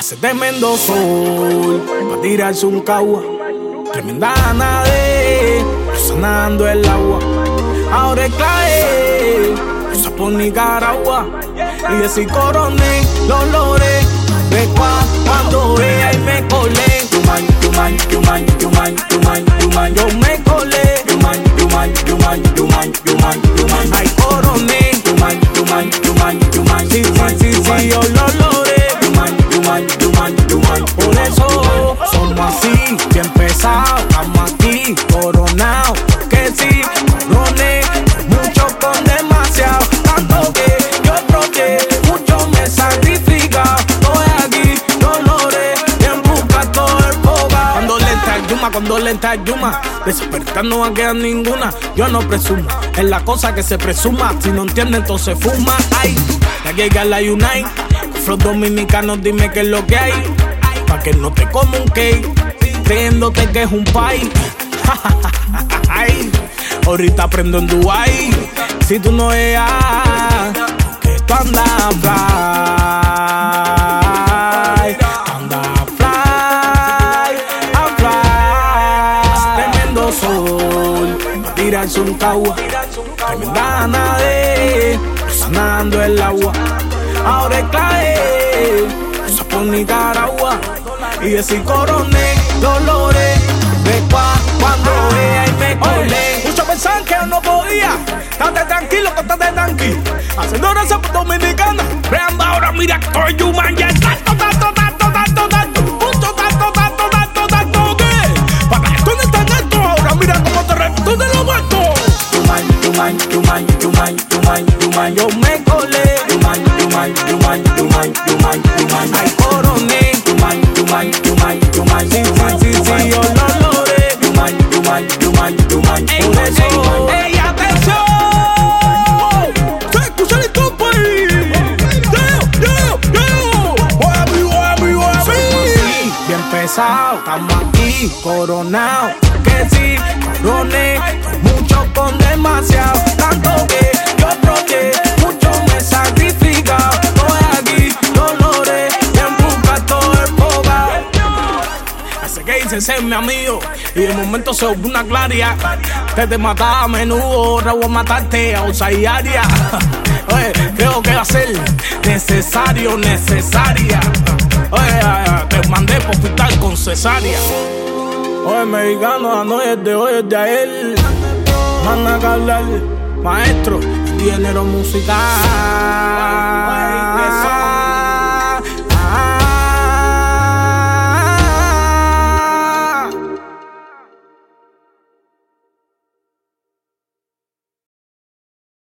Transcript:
Hace tremendo sol pa' tirarse un cagua. Tremenda nade, sonando el agua. Ahora es clave, eso por Nicaragua. Y decir coroné, los logré. De cuando ella y me colé. Yo me colé. Ay, coroné. Sí, yo lo logré. Por eso somos así, bien pesados, estamos aquí, coronados. Que sí, coroné, mucho con demasiado. Tanto que yo troqué, mucho me sacrifica. Estoy aquí, dolores, en busca todo el boga. Cuando le entra Yuma, despertar no va a quedar ninguna. Yo no presumo, es la cosa que se presuma. Si no entiende, entonces fuma. Ay, la que la Unite. Flow dominicanos, dime qué es lo que hay. Pa' que no te como un cake, creyéndote que es un país. Ahorita aprendo en Dubai. Si tú no veas que tú andas fly, tremendo sol, pa' tirarse un cagua. Tremenda nade, sonando el agua. Ahora es clave, eso por Nicaragua. Y decir coroné, los logré. De cuando ella y me colé. Muchos pensaban que yo no podía. Estate tranquilo, que estate tranqui. Haciendo gracias por Dominicana. Creando ahora, mira, estoy human. Ya es tanto, mucho tanto, ¿qué? Para que esto no esté en esto. Ahora mira cómo te reto de lo muerto. Yo me colé. Ay, coroné. Sí, yo lo logré. Por eso, ey, atención. Se escucha el topo ahí. Sí, bien pesado, estamos aquí, coronados. Que sí, coroné, mucho con demasiado. Tanto que yo troqué, mucho me sacrifica. Estoy aquí, dolores, en busca todo el boga. Hace que hice ser mi amigo y de momento se volvió una claridad. Te mataba a menudo, ahora voy a matarte a Osaiaria. Oye, creo que va a ser necesaria. Oye, te mandé por hospital con cesárea. Oye, mexicano, no es de hoy, es de ayer. Manda a hablar, maestro, género musical.